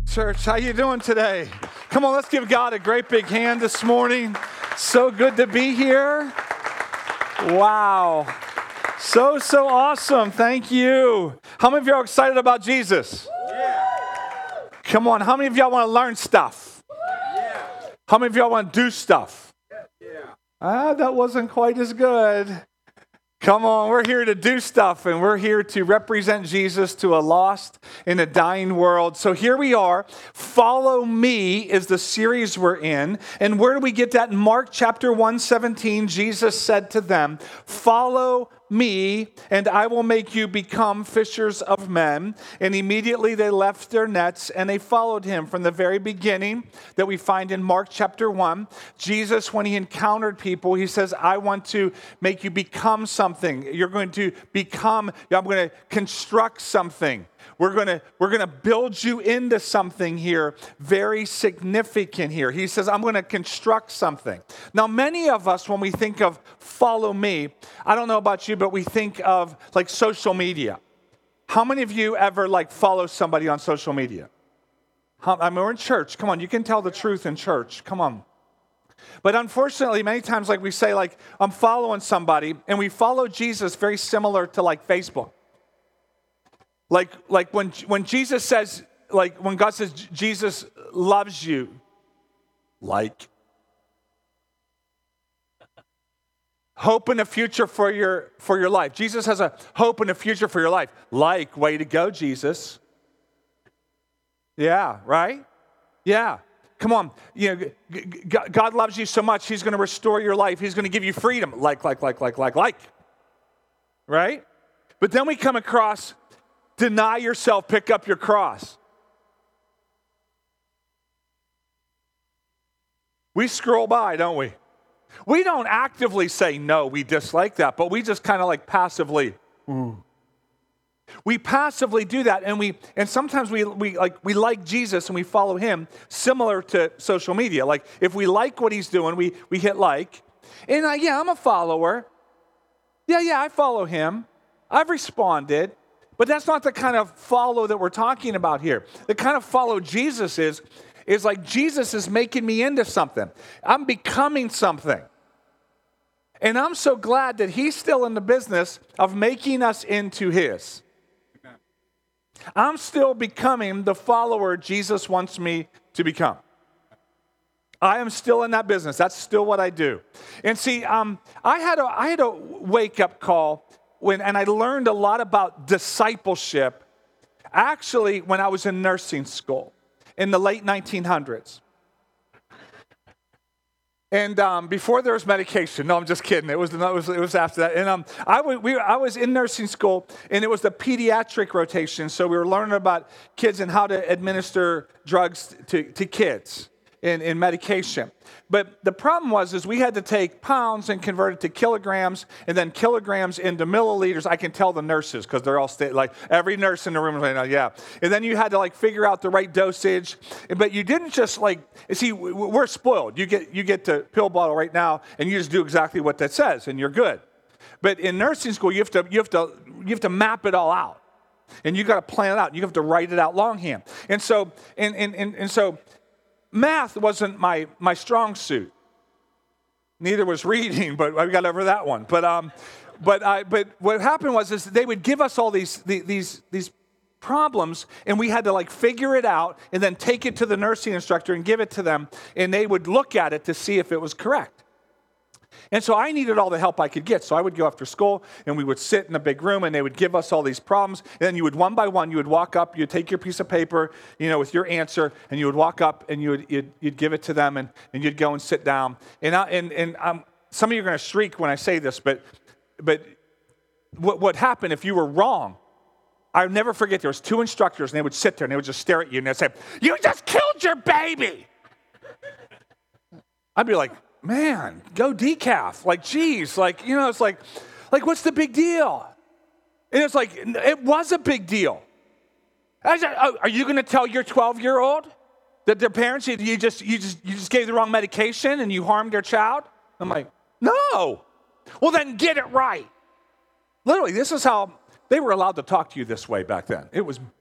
Church, how you doing today? Come on, let's give God a great big hand this morning. So good to be here. Wow. So awesome. Thank you. How many of you are excited about Jesus? Yeah. Come on, how many of y'all want to learn stuff? Yeah. How many of y'all want to do stuff? Yeah. That wasn't quite as good. Come on, we're here to do stuff, and we're here to represent Jesus to a lost and a dying world. So here we are. Follow Me is the series we're in. And where do we get that? In Mark chapter 1:17, Jesus said to them, "Follow Me, and I will make you become fishers of men." And immediately they left their nets and they followed him. From the very beginning that we find in Mark chapter 1, Jesus, when he encountered people, he says, "I want to make you become something. You're going to become, I'm going to construct something. We're going to build you into something here, very significant here." He says, "I'm going to construct something." Now, many of us, when we think of follow me, I don't know about you, but we think of like social media. How many of you ever like follow somebody on social media? I mean, we're in church. Come on, you can tell the truth in church. Come on. But unfortunately, many times like we say like, I'm following somebody, and we follow Jesus very similar to like Facebook. Like when Jesus says, like when God says Jesus loves you, like hope in a future for your life. Jesus has a hope in a future for your life. Like, way to go, Jesus. Yeah, right? Yeah. Come on. You know, God loves you so much, he's going to restore your life. He's going to give you freedom. Like. Right? But then we come across deny yourself, pick up your cross. We scroll by, don't we? We don't actively say no, we dislike that, but we just kind of like passively. Ooh. We passively do that, and sometimes we like Jesus and we follow him, similar to social media. Like if we like what he's doing, we hit like, and I'm a follower. Yeah, I follow him. I've responded. But that's not the kind of follow that we're talking about here. The kind of follow Jesus is like Jesus is making me into something. I'm becoming something. And I'm so glad that he's still in the business of making us into his. I'm still becoming the follower Jesus wants me to become. I am still in that business. That's still what I do. And see, I had a wake-up call and I learned a lot about discipleship, actually, when I was in nursing school in the late 1900s. And before there was medication. No, I'm just kidding. It was after that. And I was in nursing school, and it was the pediatric rotation. So we were learning about kids and how to administer drugs to kids in medication. But the problem was we had to take pounds and convert it to kilograms, and then kilograms into milliliters. I can tell the nurses because they're all like every nurse in the room is like, yeah. And then you had to like figure out the right dosage. But you didn't just like, see, we're spoiled. You get the pill bottle right now, and you just do exactly what that says, and you're good. But in nursing school, you have to map it all out, and you got to plan it out. You have to write it out longhand. And so math wasn't my strong suit. Neither was reading, but I got over that one. But what happened was they would give us all these problems, and we had to like figure it out and then take it to the nursing instructor and give it to them, and they would look at it to see if it was correct. And so I needed all the help I could get. So I would go after school, and we would sit in a big room, and they would give us all these problems. And then you would, one by one, you would walk up, you'd take your piece of paper, with your answer, and you would walk up, and you'd give it to them, and you'd go and sit down. And some of you are going to shriek when I say this, but what happened if you were wrong? I'll never forget, there was two instructors, and they would sit there, and they would just stare at you, and they'd say, "You just killed your baby!" I'd be like, "Man, go decaf." Like, geez, like, it's like what's the big deal? And it's like, it was a big deal. I said, are you going to tell your 12-year-old that their parents, you just gave the wrong medication and you harmed their child? I'm like, no. Well, then get it right. Literally, this is how they were allowed to talk to you this way back then. It was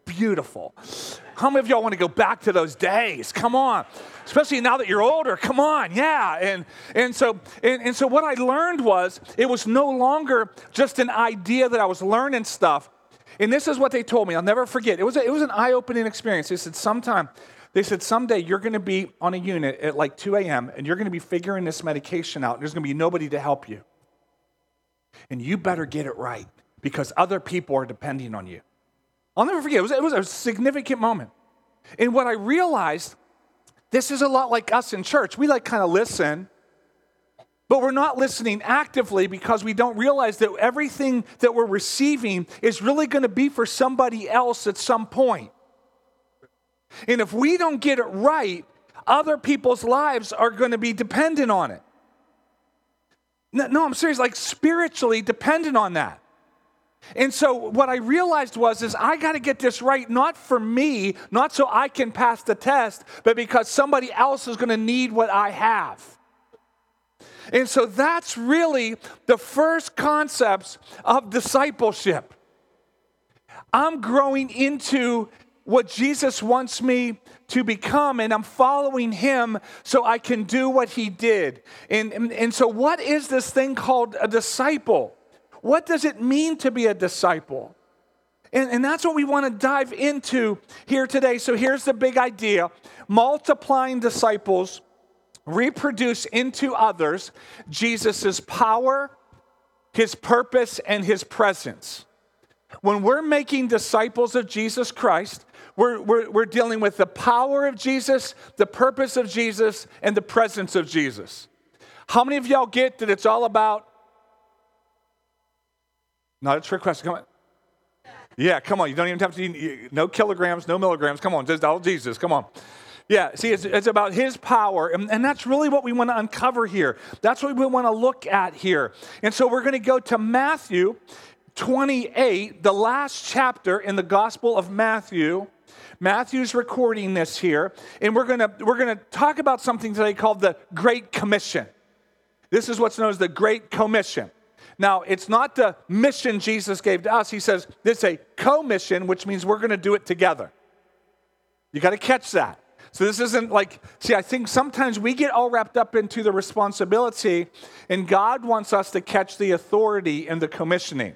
beautiful. How many of y'all want to go back to those days? Come on. Especially now that you're older, come on, yeah. And so what I learned was, it was no longer just an idea that I was learning stuff. And this is what they told me. I'll never forget. It was an eye-opening experience. They said someday you're going to be on a unit at like 2 a.m. and you're going to be figuring this medication out. And there's going to be nobody to help you. And you better get it right because other people are depending on you. I'll never forget. It was a significant moment. And what I realized, this is a lot like us in church. We like kind of listen, but we're not listening actively because we don't realize that everything that we're receiving is really going to be for somebody else at some point. And if we don't get it right, other people's lives are going to be dependent on it. No, I'm serious, like spiritually dependent on that. And so what I realized is I got to get this right, not for me, not so I can pass the test, but because somebody else is going to need what I have. And so that's really the first concepts of discipleship. I'm growing into what Jesus wants me to become, and I'm following him so I can do what he did. And so what is this thing called a disciple? What does it mean to be a disciple? And that's what we want to dive into here today. So here's the big idea. Multiplying disciples reproduce into others Jesus' power, his purpose, and his presence. When we're making disciples of Jesus Christ, we're dealing with the power of Jesus, the purpose of Jesus, and the presence of Jesus. How many of y'all get that it's all about? Not a trick question. Come on. Yeah, come on. You don't even have to eat, no kilograms, no milligrams. Come on, just all Jesus. Come on. Yeah, see, it's about his power, and that's really what we want to uncover here. That's what we want to look at here. And so we're going to go to Matthew 28, the last chapter in the Gospel of Matthew. Matthew's recording this here, and we're going to talk about something today called the Great Commission. This is what's known as the Great Commission. Now, it's not the mission Jesus gave to us. He says this is a co-mission, which means we're going to do it together. You got to catch that. So this isn't like, I think sometimes we get all wrapped up into the responsibility, and God wants us to catch the authority in the commissioning.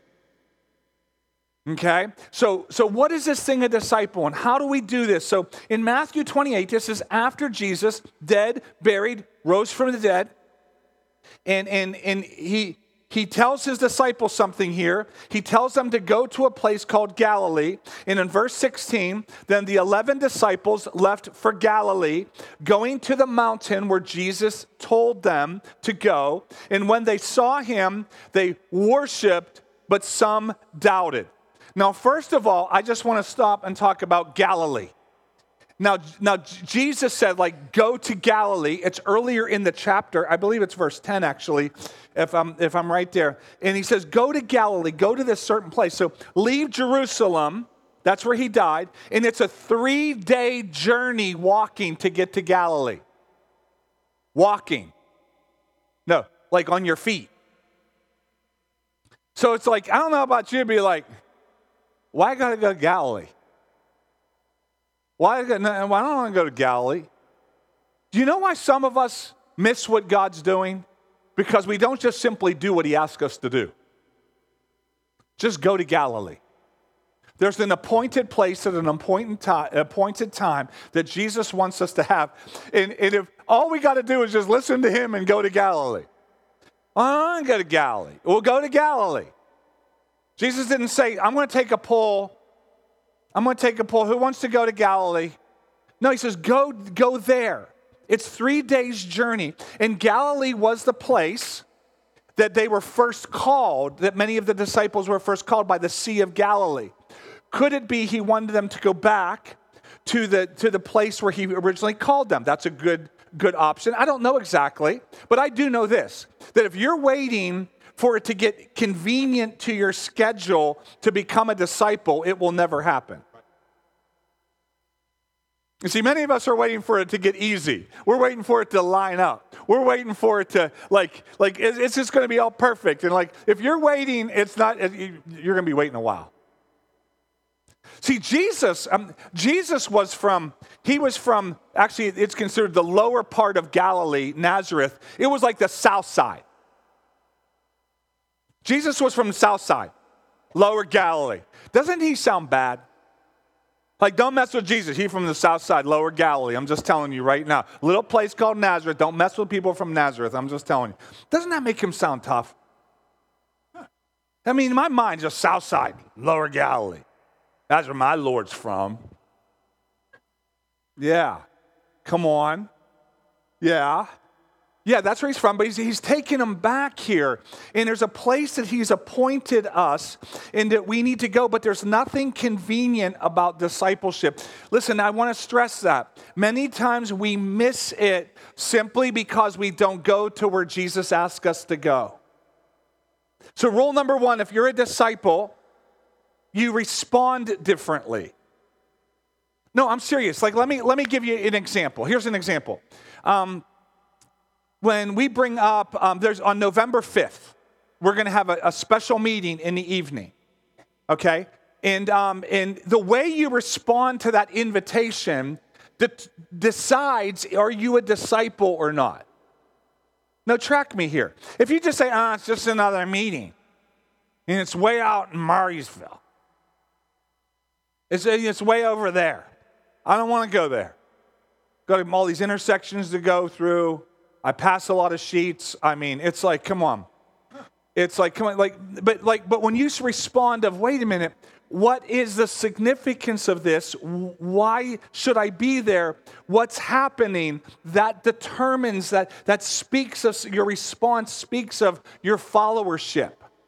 Okay? So what is this thing, a disciple, and how do we do this? So in Matthew 28, this is after Jesus, dead, buried, rose from the dead, and he tells his disciples something here. He tells them to go to a place called Galilee. And in verse 16, then the 11 disciples left for Galilee, going to the mountain where Jesus told them to go. And when they saw him, they worshiped, but some doubted. Now, first of all, I just want to stop and talk about Galilee. Now, Jesus said, go to Galilee. It's earlier in the chapter. I believe it's verse 10, actually, if I'm right there. And he says, go to Galilee. Go to this certain place. So leave Jerusalem. That's where he died. And it's a 3-day journey walking to get to Galilee. Walking. No, like on your feet. So it's like, I don't know about you, but you're like, why I got to go to Galilee? Why don't I want to go to Galilee? Do you know why some of us miss what God's doing? Because we don't just simply do what he asks us to do. Just go to Galilee. There's an appointed place at an appointed time that Jesus wants us to have. And if all we got to do is just listen to him and go to Galilee. I want to go to Galilee. We'll go to Galilee. Jesus didn't say, I'm going to take a poll. Who wants to go to Galilee? No, he says, go there. It's 3 days' journey. And Galilee was the place that they were first called, that many of the disciples were first called by the Sea of Galilee. Could it be he wanted them to go back to the place where he originally called them? That's a good option. I don't know exactly, but I do know this, that if you're waiting for it to get convenient to your schedule to become a disciple, it will never happen. You see, many of us are waiting for it to get easy. We're waiting for it to line up. We're waiting for it to, it's just going to be all perfect. And if you're waiting, you're going to be waiting a while. See, Jesus he was from, actually, it's considered the lower part of Galilee, Nazareth. It was like the south side. Jesus was from the south side, lower Galilee. Doesn't he sound bad? Like, don't mess with Jesus. He's from the south side, lower Galilee. I'm just telling you right now. Little place called Nazareth. Don't mess with people from Nazareth. I'm just telling you. Doesn't that make him sound tough? I mean, in my mind, just south side, lower Galilee. That's where my Lord's from. Yeah. Come on. Yeah. Yeah, that's where he's from, but he's taking them back here. And there's a place that he's appointed us and that we need to go, but there's nothing convenient about discipleship. Listen, I want to stress that. Many times we miss it simply because we don't go to where Jesus asked us to go. So rule number one, if you're a disciple, you respond differently. No, I'm serious. Like, let me give you an example. Here's an example. When we bring up, there's on November 5th, we're going to have a special meeting in the evening, okay? And the way you respond to that invitation decides, are you a disciple or not? Now, track me here. If you just say, it's just another meeting, and it's way out in Murraysville. It's way over there. I don't want to go there. Got all these intersections to go through. I pass a lot of sheets. I mean, it's like, come on. It's like, come on, but when you respond of, wait a minute, what is the significance of this? Why should I be there? What's happening? That determines, that speaks of, your response speaks of your followership.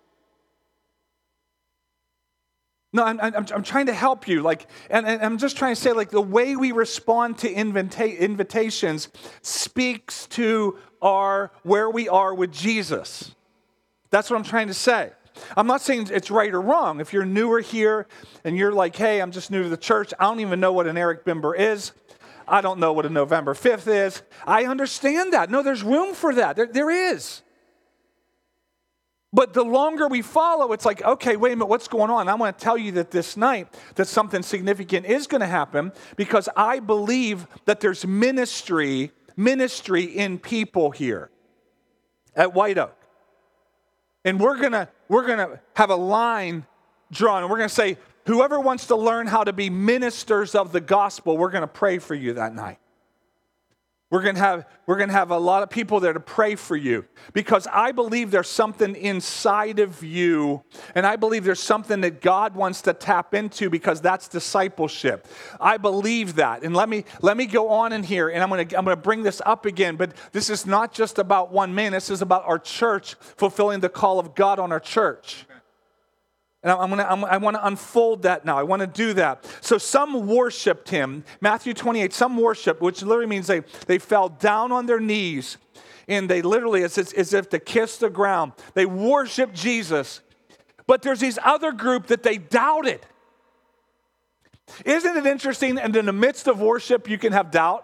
No, I'm trying to help you. And I'm just trying to say, the way we respond to invitations speaks to where we are with Jesus. That's what I'm trying to say. I'm not saying it's right or wrong. If you're newer here and you're like, hey, I'm just new to the church. I don't even know what an Eric Bimber is. I don't know what a November 5th is. I understand that. No, there's room for that. There is. But the longer we follow, it's like, okay, wait a minute, what's going on? I want to tell you that this night that something significant is going to happen because I believe that there's ministry in people here at White Oak. And we're gonna have a line drawn, and we're gonna say, whoever wants to learn how to be ministers of the gospel, we're gonna pray for you that night. We're gonna have a lot of people there to pray for you because I believe there's something inside of you, and I believe there's something that God wants to tap into because that's discipleship. I believe that, and let me go on in here, and I'm gonna bring this up again. But this is not just about one man. This is about our church fulfilling the call of God on our church. And I want to unfold that now. I want to do that. So some worshiped him. Matthew 28, some worship, which literally means they fell down on their knees. And they literally, as if to kiss the ground. They worshiped Jesus. But there's these other group that they doubted. Isn't it interesting? And in the midst of worship, you can have doubt.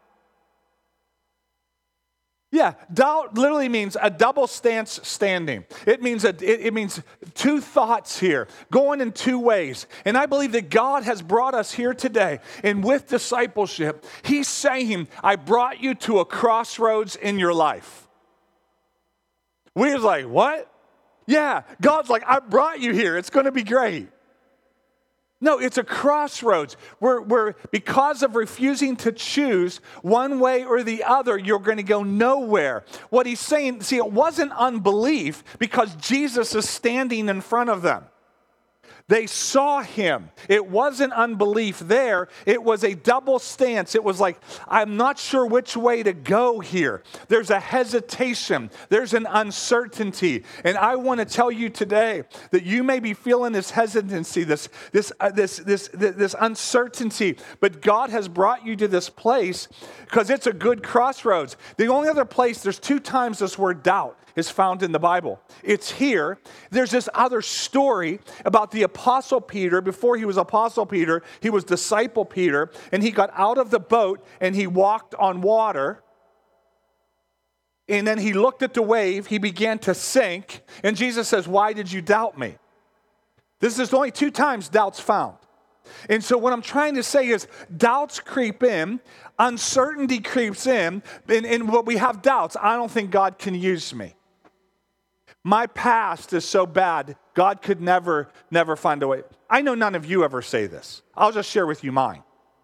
Yeah, doubt literally means a double stance standing. It means two thoughts here, going in two ways. And I believe that God has brought us here today, and with discipleship, he's saying, I brought you to a crossroads in your life. We was like, what? Yeah, God's like, I brought you here. It's going to be great. No, it's a crossroads where because of refusing to choose one way or the other, you're going to go nowhere. What he's saying, see, it wasn't unbelief because Jesus is standing in front of them. They saw him. It wasn't unbelief there. It was a double stance. It was like, I'm not sure which way to go here. There's a hesitation. There's an uncertainty. And I want to tell you today that you may be feeling this hesitancy, this uncertainty, but God has brought you to this place because it's a good crossroads. The only other place, there's 2 times this word doubt is found in the Bible. It's here. There's this other story about the Apostle Peter. Before he was Apostle Peter, he was Disciple Peter, and he got out of the boat and he walked on water. And then he looked at the wave, he began to sink, and Jesus says, why did you doubt me? This is only 2 times doubt's found. And so what I'm trying to say is doubts creep in, uncertainty creeps in, and when we have doubts, I don't think God can use me. My past is so bad, God could never find a way. I know none of you ever say this. I'll just share with you mine.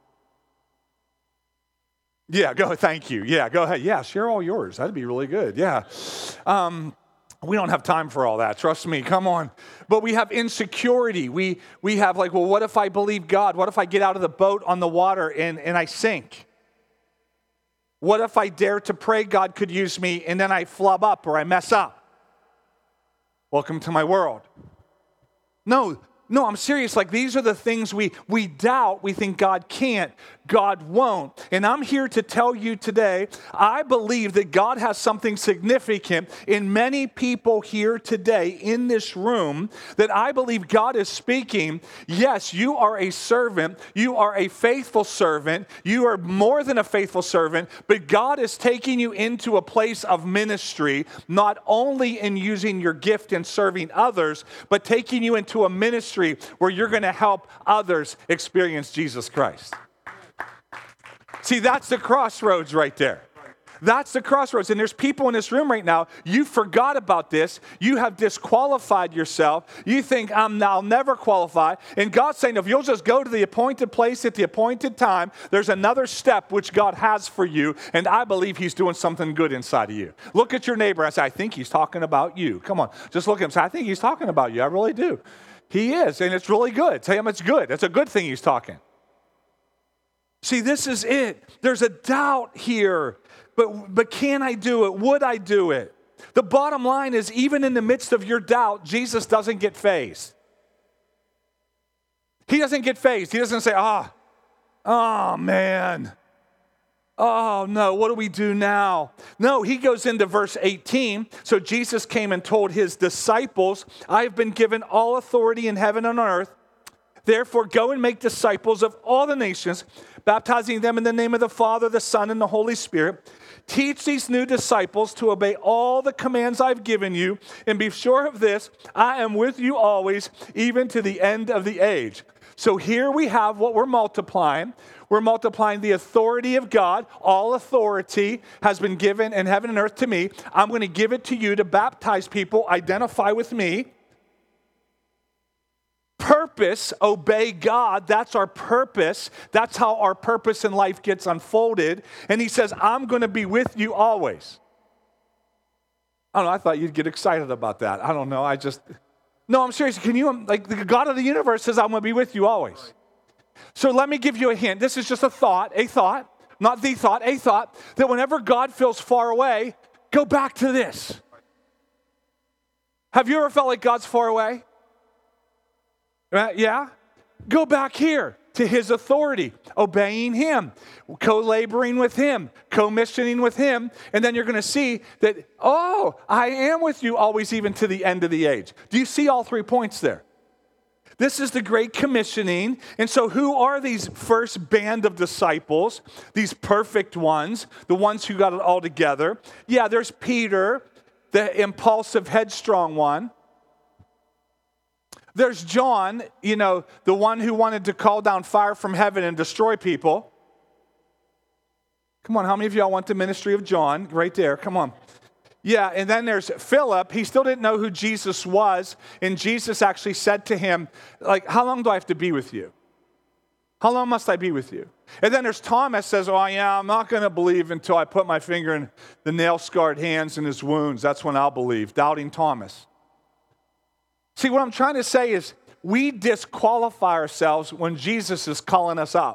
Yeah, thank you. Yeah, go ahead. Yeah, share all yours. That'd be really good. Yeah. We don't have time for all that. Trust me. Come on. But we have insecurity. We have like, well, what if I believe God? What if I get out of the boat on the water and I sink? What if I dare to pray God could use me and then I flub up or I mess up? Welcome to my world. No, I'm serious. Like, these are the things we doubt. We think God can't, God won't. And I'm here to tell you today, I believe that God has something significant in many people here today in this room, that I believe God is speaking. Yes, you are a servant. You are a faithful servant. You are more than a faithful servant, but God is taking you into a place of ministry, not only in using your gift and serving others, but taking you into a ministry where you're going to help others experience Jesus Christ. See, that's the crossroads right there. That's the crossroads. And there's people in this room right now, you forgot about this. You have disqualified yourself. You think, I'll never qualify. And God's saying, if you'll just go to the appointed place at the appointed time, there's another step which God has for you. And I believe he's doing something good inside of you. Look at your neighbor and say, I think he's talking about you. Come on, just look at him and say, I think he's talking about you. I really do. He is, and it's really good. Tell him it's good. It's a good thing he's talking. See, this is it. There's a doubt here, but can I do it? Would I do it? The bottom line is, even in the midst of your doubt, Jesus doesn't get fazed. He doesn't get fazed. He doesn't say, oh man. Oh, no, what do we do now? No, he goes into verse 18. So Jesus came and told his disciples, I have been given all authority in heaven and on earth. Therefore, go and make disciples of all the nations, baptizing them in the name of the Father, the Son, and the Holy Spirit. Teach these new disciples to obey all the commands I've given you, and be sure of this, I am with you always, even to the end of the age. So here we have what we're multiplying. We're multiplying the authority of God. All authority has been given in heaven and earth to me. I'm going to give it to you to baptize people, identify with me. Purpose, obey God. That's our purpose. That's how our purpose in life gets unfolded. And he says, I'm going to be with you always. I don't know. I thought you'd get excited about that. I don't know. No, I'm serious. Can you, like, the God of the universe says, I'm going to be with you always. So let me give you a hint. This is just a thought, not the thought, a thought, that whenever God feels far away, go back to this. Have you ever felt like God's far away? Yeah? Go back here to his authority, obeying him, co-laboring with him, co-missioning with him, and then you're going to see that, I am with you always, even to the end of the age. Do you see all 3 points there? This is the Great Commissioning. And so who are these first band of disciples, these perfect ones, the ones who got it all together? Yeah, there's Peter, the impulsive, headstrong one. There's John, the one who wanted to call down fire from heaven and destroy people. Come on, how many of y'all want the ministry of John? Right there, come on. Yeah, and then there's Philip. He still didn't know who Jesus was, and Jesus actually said to him, like, how long do I have to be with you? How long must I be with you? And then there's Thomas says, I'm not going to believe until I put my finger in the nail-scarred hands in his wounds. That's when I'll believe. Doubting Thomas. See, what I'm trying to say is we disqualify ourselves when Jesus is calling us up.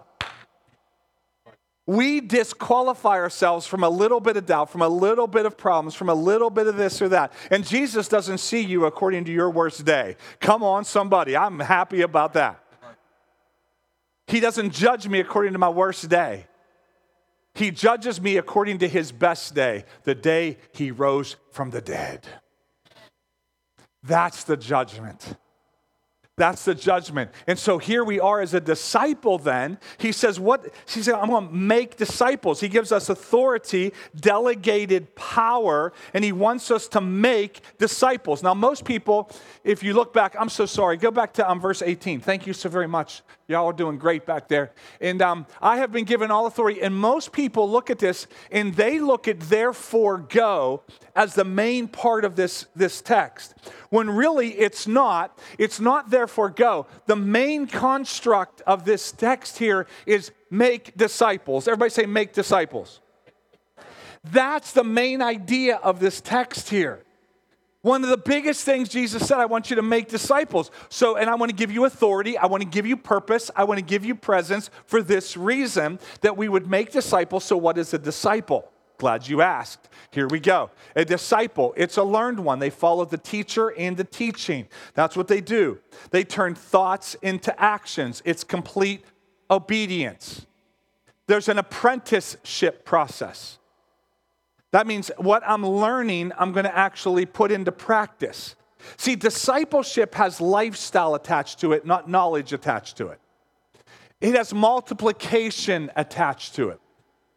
We disqualify ourselves from a little bit of doubt, from a little bit of problems, from a little bit of this or that. And Jesus doesn't see you according to your worst day. Come on, somebody. I'm happy about that. He doesn't judge me according to my worst day. He judges me according to his best day, the day he rose from the dead. That's the judgment. That's the judgment. And so here we are as a disciple then. He says, He said, I'm going to make disciples. He gives us authority, delegated power, and he wants us to make disciples. Now, most people, if you look back, I'm so sorry. Go back to verse 18. Thank you so very much. Y'all are doing great back there. And I have been given all authority. And most people look at this and they look at therefore go as the main part of this text. When really it's not. It's not therefore go. The main construct of this text here is make disciples. Everybody say make disciples. That's the main idea of this text here. One of the biggest things Jesus said, I want you to make disciples. And I want to give you authority. I want to give you purpose. I want to give you presence for this reason, that we would make disciples. So what is a disciple? Glad you asked. Here we go. A disciple, it's a learned one. They follow the teacher and the teaching. That's what they do. They turn thoughts into actions. It's complete obedience. There's an apprenticeship process. That means what I'm learning, I'm going to actually put into practice. See, discipleship has lifestyle attached to it, not knowledge attached to it. It has multiplication attached to it.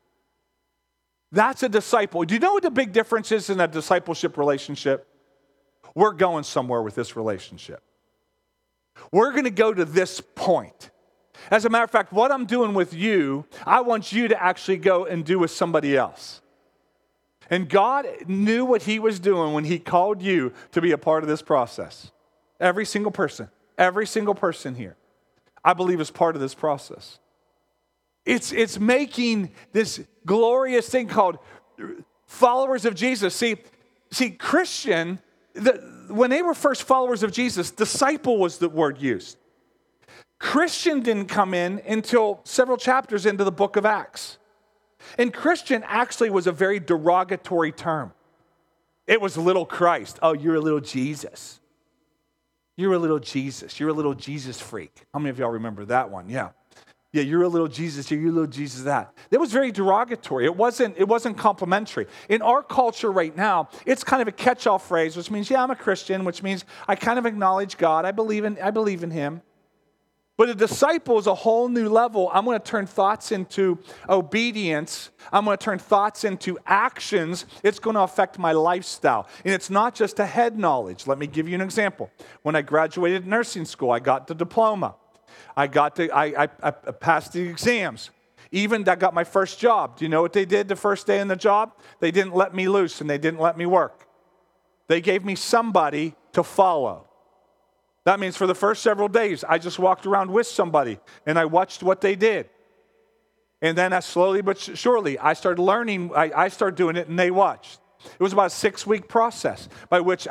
That's a disciple. Do you know what the big difference is in a discipleship relationship? We're going somewhere with this relationship. We're going to go to this point. As a matter of fact, what I'm doing with you, I want you to actually go and do with somebody else. And God knew what he was doing when he called you to be a part of this process. Every single person here, I believe is part of this process. It's making this glorious thing called followers of Jesus. See, Christian, when they were first followers of Jesus, disciple was the word used. Christian didn't come in until several chapters into the book of Acts. And Christian actually was a very derogatory term. It was little Christ. Oh, you're a little Jesus. You're a little Jesus. You're a little Jesus freak. How many of y'all remember that one? Yeah. Yeah, you're a little Jesus here, you're a little Jesus that. It was very derogatory. It wasn't complimentary. In our culture right now, it's kind of a catch-all phrase, which means, yeah, I'm a Christian, which means I kind of acknowledge God. I believe in him. But a disciple is a whole new level. I'm going to turn thoughts into obedience. I'm going to turn thoughts into actions. It's going to affect my lifestyle. And it's not just a head knowledge. Let me give you an example. When I graduated nursing school, I got the diploma. I passed the exams. Even I got my first job. Do you know what they did the first day in the job? They didn't let me loose and they didn't let me work. They gave me somebody to follow. That means for the first several days, I just walked around with somebody and I watched what they did. And then slowly but surely, I started learning, I started doing it and they watched. It was about a 6-week process by which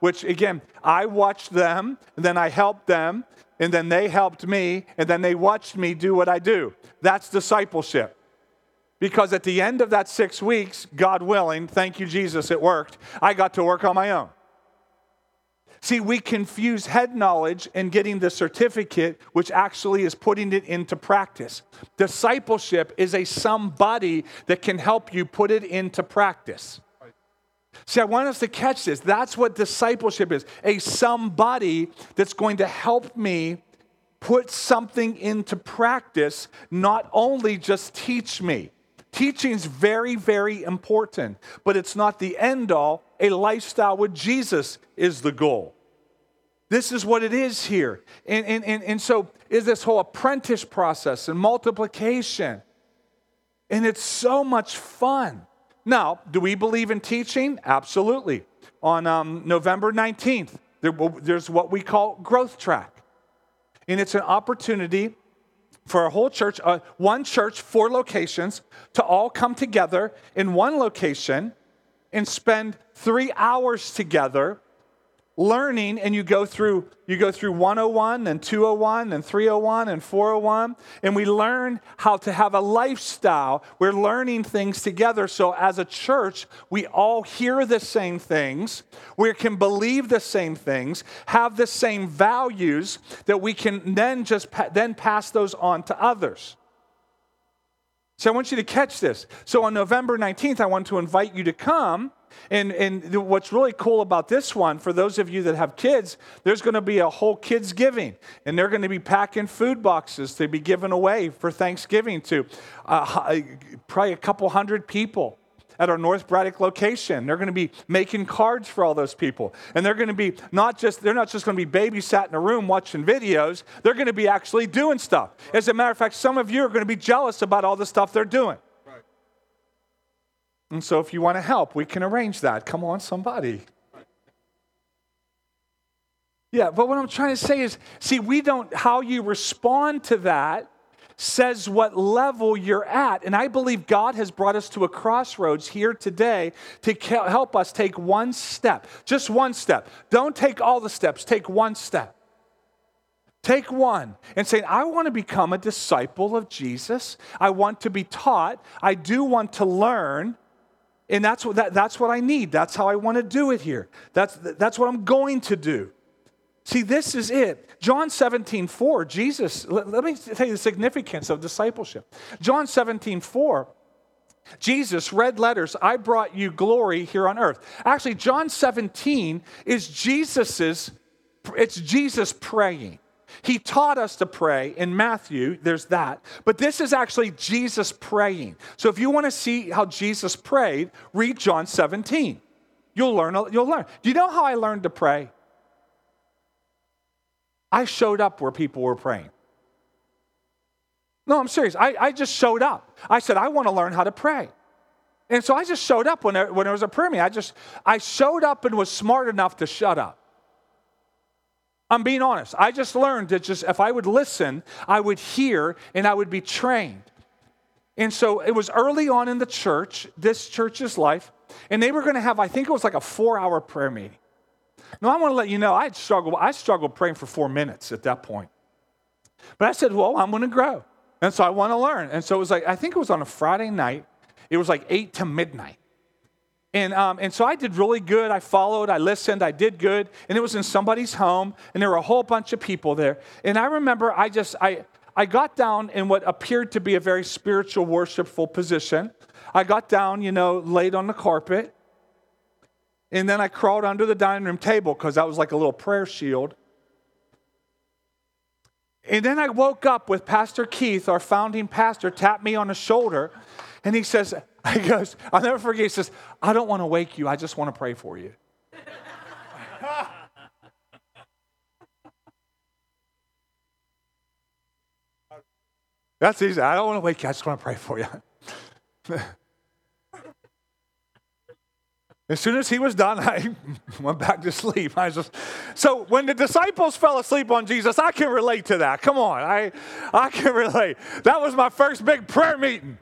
I watched them, and then I helped them, and then they helped me, and then they watched me do what I do. That's discipleship. Because at the end of that 6 weeks, God willing, thank you, Jesus, it worked, I got to work on my own. See, we confuse head knowledge and getting the certificate, which actually is putting it into practice. Discipleship is a somebody that can help you put it into practice. See, I want us to catch this. That's what discipleship is. A somebody that's going to help me put something into practice, not only just teach me. Teaching's very, very important, but it's not the end all. A lifestyle with Jesus is the goal. This is what it is here. And so is this whole apprentice process and multiplication. And it's so much fun. Now, do we believe in teaching? Absolutely. On November 19th, there's what we call Growth Track. And it's an opportunity for a whole church, one church, 4 locations, to all come together in one location and spend 3 hours together learning. And you go through 101 and 201 and 301 and 401, and we learn how to have a lifestyle. We're learning things together. So as a church, we all hear the same things. We can believe the same things, have the same values, that we can then pass those on to others. So I want you to catch this. So on November 19th, I want to invite you to come. And what's really cool about this one, for those of you that have kids, there's going to be a whole kids giving. And they're going to be packing food boxes to be given away for Thanksgiving to probably a couple hundred people. at our North Braddock location. They're going to be making cards for all those people. And they're going to be they're not just going to be babysat in a room watching videos. They're going to be actually doing stuff. As a matter of fact, some of you are going to be jealous about all the stuff they're doing. Right. And so if you want to help, we can arrange that. Come on, somebody. Yeah, but what I'm trying to say is, see, how you respond to that says what level you're at. And I believe God has brought us to a crossroads here today to help us take one step. Just one step. Don't take all the steps. Take one step. Take one and say, I want to become a disciple of Jesus. I want to be taught. I do want to learn. And that's what I need. That's how I want to do it here. That's what I'm going to do. See, this is it. John 17:4, Jesus, let me tell you the significance of discipleship. John 17:4, Jesus, red letters, I brought you glory here on earth. Actually, John 17 is Jesus praying. He taught us to pray in Matthew, there's that. But this is actually Jesus praying. So if you want to see how Jesus prayed, read John 17. You'll learn. Do you know how I learned to pray? I showed up where people were praying. No, I'm serious. I just showed up. I said, I want to learn how to pray. And so I just showed up when there was a prayer meeting. I showed up and was smart enough to shut up. I'm being honest. I just learned that if I would listen, I would hear, and I would be trained. And so it was early on in the church, this church's life, and they were going to have, I think it was like a 4-hour prayer meeting. Now, I want to let you know, I struggled praying for 4 minutes at that point. But I said, well, I'm going to grow. And so I want to learn. And so it was like, I think it was on a Friday night. It was like 8 to midnight. And so I did really good. I followed, I listened, I did good. And it was in somebody's home, and there were a whole bunch of people there. And I remember I got down in what appeared to be a very spiritual, worshipful position. I got down, laid on the carpet. And then I crawled under the dining room table because that was like a little prayer shield. And then I woke up with Pastor Keith, our founding pastor, tapped me on the shoulder. And he goes, I'll never forget, he says, I don't want to wake you. I just want to pray for you. That's easy. I don't want to wake you. I just want to pray for you. As soon as he was done, I went back to sleep. So when the disciples fell asleep on Jesus, I can relate to that. Come on, I can relate. That was my first big prayer meeting.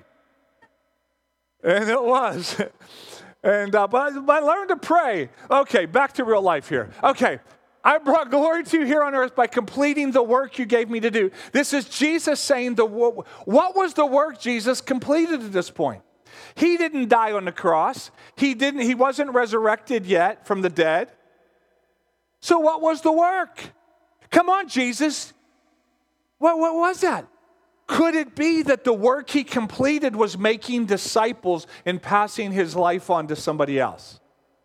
And it was. But I learned to pray. Okay, back to real life here. Okay, I brought glory to you here on earth by completing the work you gave me to do. This is Jesus saying, what was the work Jesus completed at this point? He didn't die on the cross. He wasn't resurrected yet from the dead. So what was the work? Come on, Jesus. What was that? Could it be that the work he completed was making disciples and passing his life on to somebody else?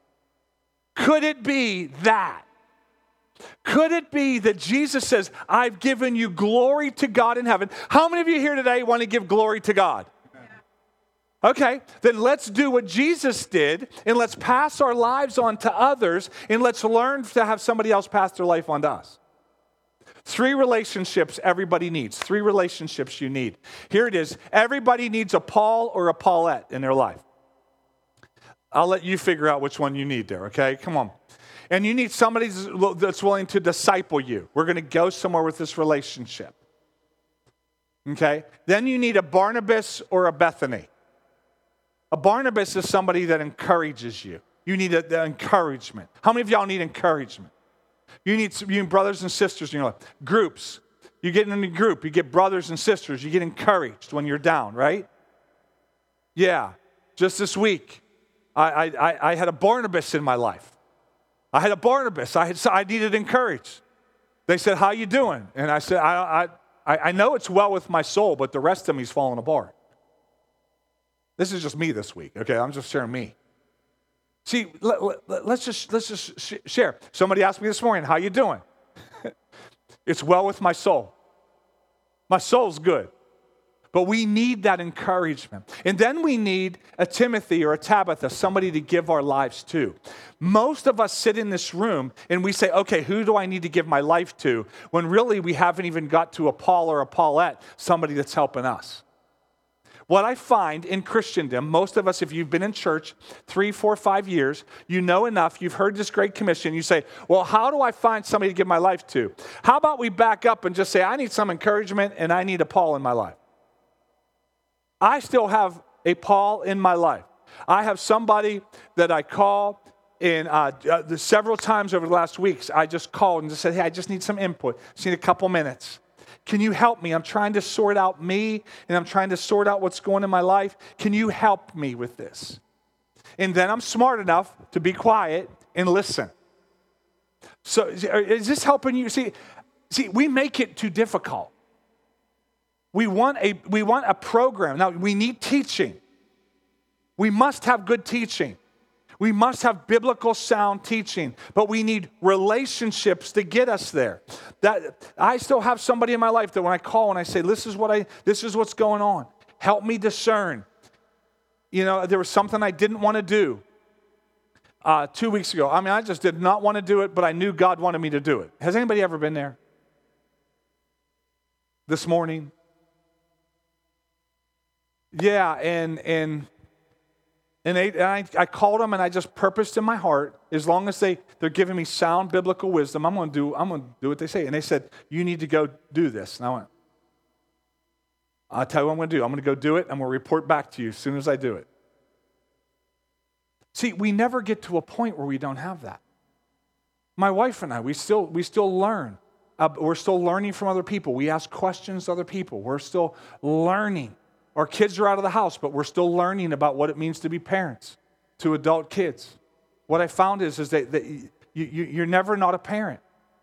Could it be that? Could it be that Jesus says, I've given you glory to God in heaven? How many of you here today want to give glory to God? Okay, then let's do what Jesus did, and let's pass our lives on to others, and let's learn to have somebody else pass their life on to us. 3 relationships everybody needs. 3 relationships you need. Here it is. Everybody needs a Paul or a Paulette in their life. I'll let you figure out which one you need there, okay? Come on. And you need somebody that's willing to disciple you. We're going to go somewhere with this relationship. Okay? Then you need a Barnabas or a Bethany. A Barnabas is somebody that encourages you. You need the encouragement. How many of y'all need encouragement? You need brothers and sisters in your life. Groups. You get in a group. You get brothers and sisters. You get encouraged when you're down, right? Yeah. Just this week, I had a Barnabas in my life. I had a Barnabas. I needed encouraged. They said, how you doing? And I said, I know it's well with my soul, but the rest of me's falling apart. This is just me this week, okay? I'm just sharing me. See, let's just share. Somebody asked me this morning, how you doing? It's well with my soul. My soul's good. But we need that encouragement. And then we need a Timothy or a Tabitha, somebody to give our lives to. Most of us sit in this room and we say, okay, who do I need to give my life to? When really we haven't even got to a Paul or a Paulette, somebody that's helping us. What I find in Christendom, most of us, if you've been in church 3, 4, 5 years, you know enough, you've heard this great commission, you say, well, how do I find somebody to give my life to? How about we back up and just say, I need some encouragement and I need a Paul in my life. I still have a Paul in my life. I have somebody that I call, and several times over the last weeks, I just called and just said, hey, I just need some input. Just need a couple minutes. Can you help me? I'm trying to sort out me, and I'm trying to sort out what's going on in my life. Can you help me with this? And then I'm smart enough to be quiet and listen. So is this helping you? See, we make it too difficult. We want a program. Now, we need teaching. We must have good teaching. We must have biblical sound teaching, but we need relationships to get us there. That I still have somebody in my life that when I call and I say, this is what's going on. Help me discern. You know, there was something I didn't want to do 2 weeks ago. I mean, I just did not want to do it, but I knew God wanted me to do it. Has anybody ever been there? This morning? Yeah, and I called them and I just purposed in my heart, as long as they're giving me sound biblical wisdom, I'm going to do what they say. And they said, you need to go do this. And I went, I'll tell you what I'm going to do. I'm going to go do it. I'm going to report back to you as soon as I do it. See, we never get to a point where we don't have that. My wife and I, we still learn. We're still learning from other people. We ask questions to other people. We're still learning. Our kids are out of the house, but we're still learning about what it means to be parents to adult kids. What I found is that you're never not a parent.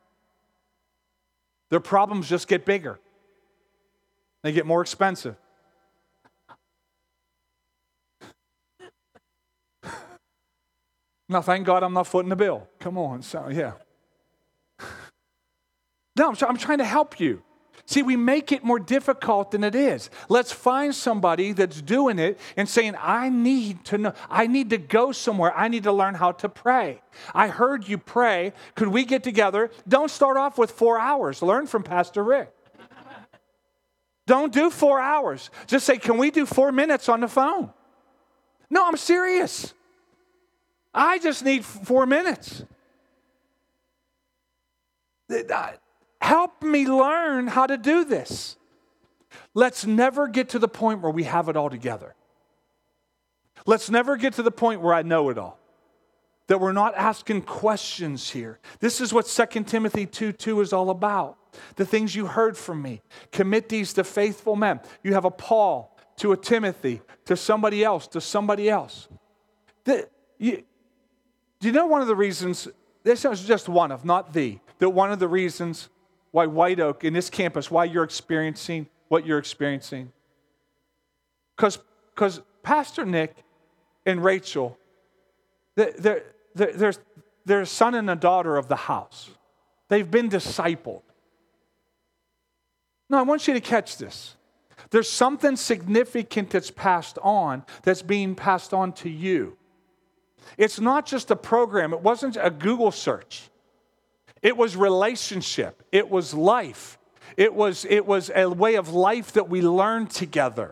Their problems just get bigger. They get more expensive. Now, thank God I'm not footing the bill. Come on, so yeah. No, I'm trying to help you. See, we make it more difficult than it is. Let's find somebody that's doing it and saying, I need to know. I need to go somewhere. I need to learn how to pray. I heard you pray. Could we get together? Don't start off with 4 hours. Learn from Pastor Rick. Don't do 4 hours. Just say, can we do 4 minutes on the phone? No, I'm serious. I just need 4 minutes. Help me learn how to do this. Let's never get to the point where we have it all together. Let's never get to the point where I know it all. That we're not asking questions here. This is what 2 Timothy 2:2 is all about. The things you heard from me. Commit these to faithful men. You have a Paul to a Timothy, to somebody else, to somebody else. Do you know one of the reasons, this is just one of, not the, that one of the reasons why White Oak, in this campus, why you're experiencing what you're experiencing? Because Pastor Nick and Rachel, they're a son and a daughter of the house. They've been discipled. No, I want you to catch this. There's something significant that's passed on, that's being passed on to you. It's not just a program. It wasn't a Google search. It was relationship. It was life. It was a way of life that we learned together.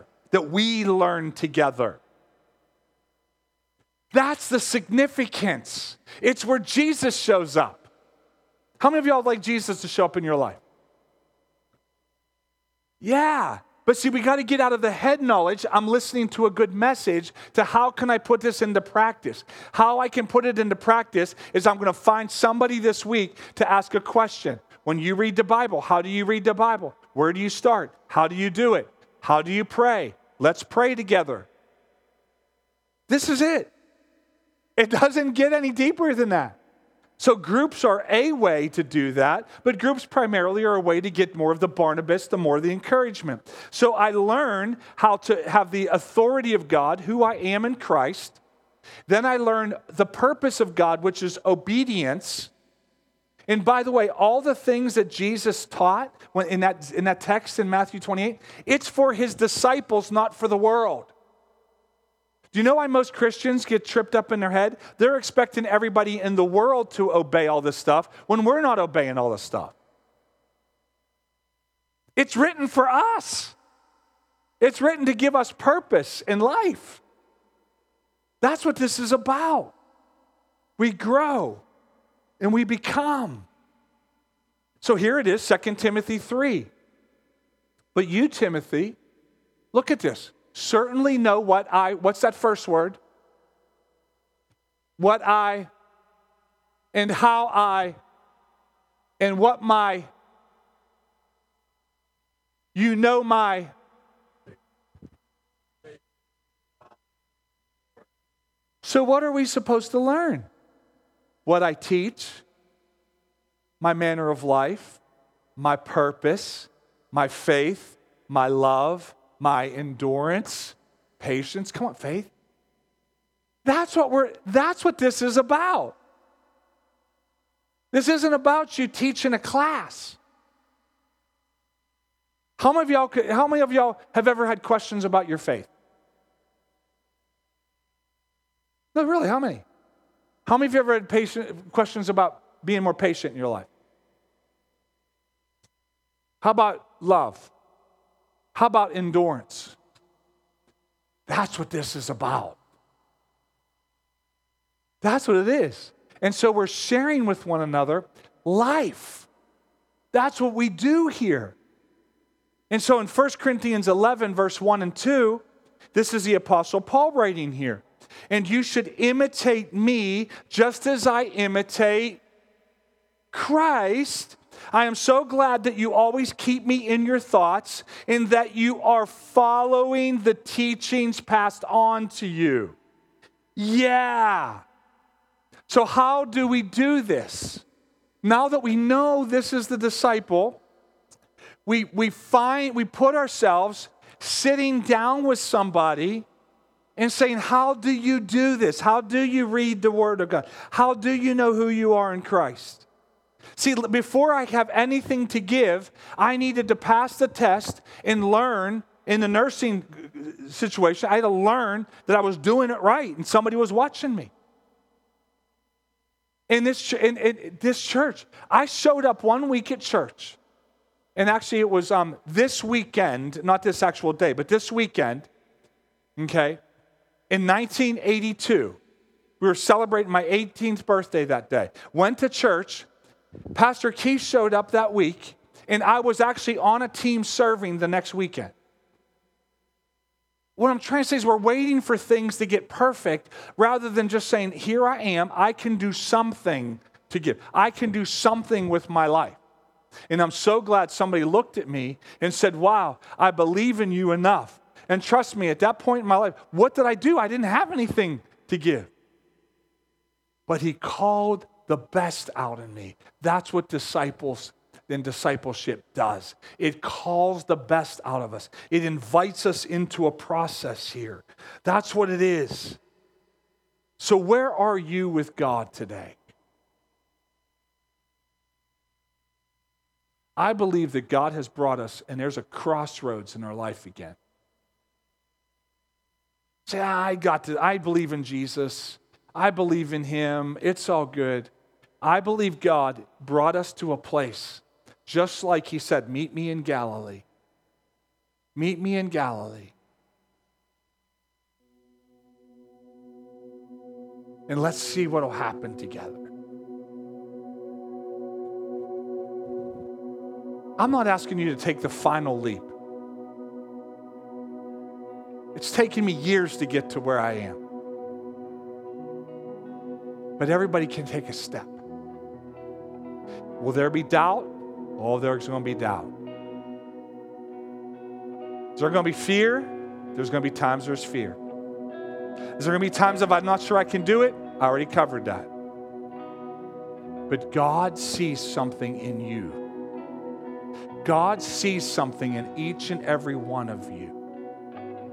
That's the significance. It's where Jesus shows up. How many of y'all would like Jesus to show up in your life? Yeah. But see, we got to get out of the head knowledge. I'm listening to a good message to how can I put this into practice? How I can put it into practice is I'm going to find somebody this week to ask a question. When you read the Bible, how do you read the Bible? Where do you start? How do you do it? How do you pray? Let's pray together. This is it. It doesn't get any deeper than that. So groups are a way to do that, but groups primarily are a way to get more of the Barnabas, the more of the encouragement. So I learn how to have the authority of God, who I am in Christ. Then I learn the purpose of God, which is obedience. And by the way, all the things that Jesus taught in that text in Matthew 28, it's for his disciples, not for the world. Do you know why most Christians get tripped up in their head? They're expecting everybody in the world to obey all this stuff when we're not obeying all this stuff. It's written for us. It's written to give us purpose in life. That's what this is about. We grow and we become. So here it is, 2 Timothy 3. But you, Timothy, look at this. Certainly know what's that first word? What I, and how I, and what my, you know my. So what are we supposed to learn? What I teach, my manner of life, my purpose, my faith, my love, my endurance, patience. Come on, faith. That's what this is about. This isn't about you teaching a class. How many of y'all have ever had questions about your faith? No, really, how many? How many of you ever had questions about being more patient in your life? How about love? How about endurance? That's what this is about. That's what it is. And so we're sharing with one another life. That's what we do here. And so in 1 Corinthians 11, verse 1 and 2, this is the Apostle Paul writing here. And you should imitate me just as I imitate Christ. I am so glad that you always keep me in your thoughts and that you are following the teachings passed on to you. Yeah. So how do we do this? Now that we know this is the disciple, we put ourselves sitting down with somebody and saying, how do you do this? How do you read the Word of God? How do you know who you are in Christ? See, before I have anything to give, I needed to pass the test and learn. In the nursing situation, I had to learn that I was doing it right and somebody was watching me. In this church, I showed up one week at church. And actually it was this weekend, not this actual day, but this weekend, okay, in 1982. We were celebrating my 18th birthday that day. Went to church. Pastor Keith showed up that week, and I was actually on a team serving the next weekend. What I'm trying to say is we're waiting for things to get perfect rather than just saying, here I am, I can do something to give. I can do something with my life. And I'm so glad somebody looked at me and said, wow, I believe in you enough. And trust me, at that point in my life, what did I do? I didn't have anything to give. But he called the best out in me. That's what disciples and discipleship does. It calls the best out of us. It invites us into a process here. That's what it is. So where are you with God today? I believe that God has brought us, and there's a crossroads in our life again. Say, I believe in Jesus. I believe in him. It's all good. I believe God brought us to a place, just like he said, meet me in Galilee. Meet me in Galilee. And let's see what will happen together. I'm not asking you to take the final leap. It's taken me years to get to where I am. But everybody can take a step. Will there be doubt? Oh, there's going to be doubt. Is there going to be fear? There's going to be times there's fear. Is there going to be times of I'm not sure I can do it? I already covered that. But God sees something in you. God sees something in each and every one of you.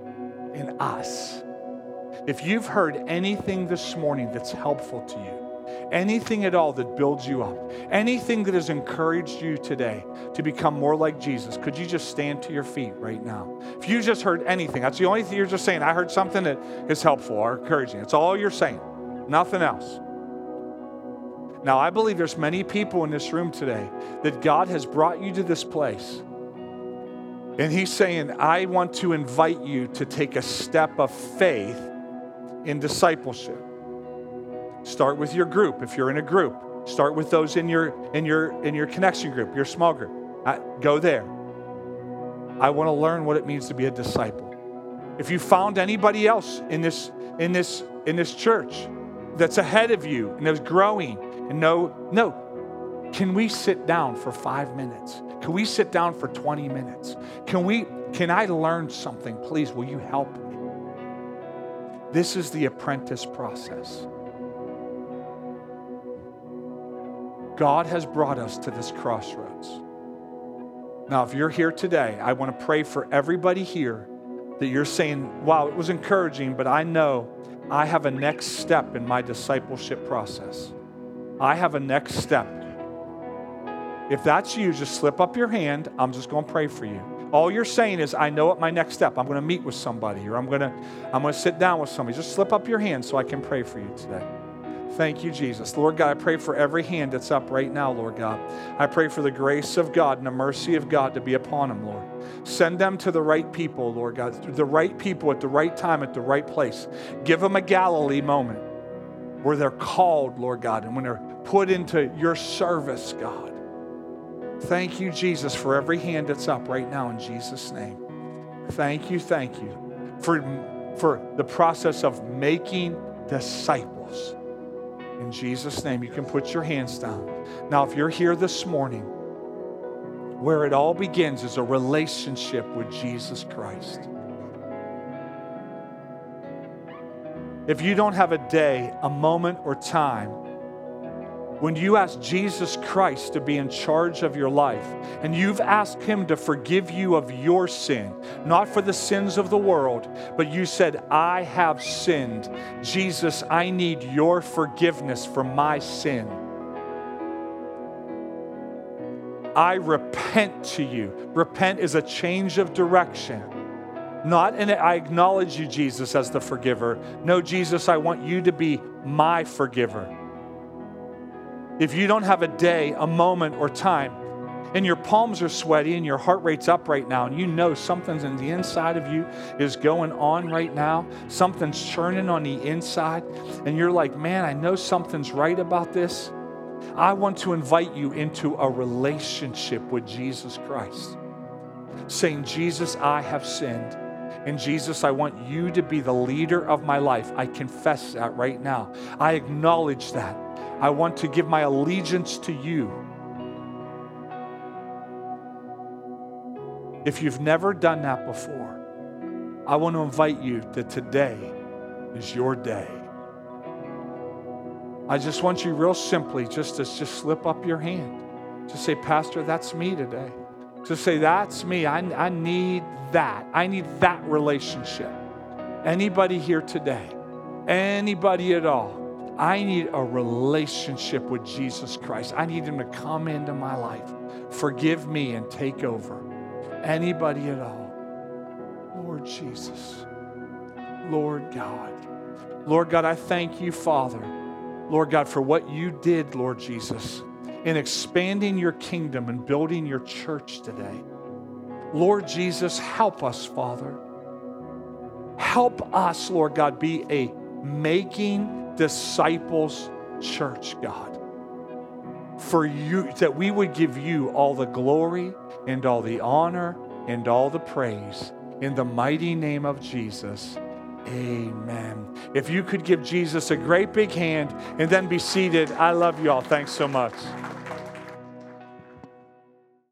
In us. If you've heard anything this morning that's helpful to you, anything at all that builds you up, anything that has encouraged you today to become more like Jesus, could you just stand to your feet right now? If you just heard anything, that's the only thing you're just saying. I heard something that is helpful or encouraging. It's all you're saying, nothing else. Now, I believe there's many people in this room today that God has brought you to this place. And he's saying, I want to invite you to take a step of faith in discipleship. Start with your group. If you're in a group, start with those in your connection group, your small group. Go there. I want to learn what it means to be a disciple. If you found anybody else in this church that's ahead of you and is growing, and no, can we sit down for 5 minutes? Can we sit down for 20 minutes? Can I learn something? Please, will you help me? This is the apprentice process. God has brought us to this crossroads. Now, if you're here today, I want to pray for everybody here that you're saying, wow, it was encouraging, but I know I have a next step in my discipleship process. I have a next step. If that's you, just slip up your hand. I'm just going to pray for you. All you're saying is, I know what my next step. I'm going to meet with somebody, or I'm going to sit down with somebody. Just slip up your hand so I can pray for you today. Thank you, Jesus. Lord God, I pray for every hand that's up right now, Lord God. I pray for the grace of God and the mercy of God to be upon them, Lord. Send them to the right people, Lord God, the right people at the right time, at the right place. Give them a Galilee moment where they're called, Lord God, and when they're put into your service, God. Thank you, Jesus, for every hand that's up right now in Jesus' name. Thank you for the process of making disciples. In Jesus' name, you can put your hands down. Now, if you're here this morning, where it all begins is a relationship with Jesus Christ. If you don't have a day, a moment, or time when you ask Jesus Christ to be in charge of your life, and you've asked him to forgive you of your sin, not for the sins of the world, but you said, I have sinned. Jesus, I need your forgiveness for my sin. I repent to you. Repent is a change of direction. Not in it, I acknowledge you, Jesus, as the forgiver. No, Jesus, I want you to be my forgiver. If you don't have a day, a moment, or time, and your palms are sweaty and your heart rate's up right now, and you know something's in the inside of you is going on right now, something's churning on the inside, and you're like, man, I know something's right about this. I want to invite you into a relationship with Jesus Christ, saying, Jesus, I have sinned. And Jesus, I want you to be the leader of my life. I confess that right now. I acknowledge that. I want to give my allegiance to you. If you've never done that before, I want to invite you that today is your day. I just want you real simply just to slip up your hand. Just say, Pastor, that's me today. Just say, that's me. I need that. I need that relationship. Anybody here today? Anybody at all? I need a relationship with Jesus Christ. I need him to come into my life, forgive me, and take over. Anybody at all? Lord Jesus, Lord God. Lord God, I thank you, Father, Lord God, for what you did, Lord Jesus, in expanding your kingdom and building your church today. Lord Jesus, help us, Father. Help us, Lord God, be a making disciples church, God. For you, that we would give you all the glory and all the honor and all the praise. In the mighty name of Jesus, amen. If you could give Jesus a great big hand and then be seated. I love you all. Thanks so much.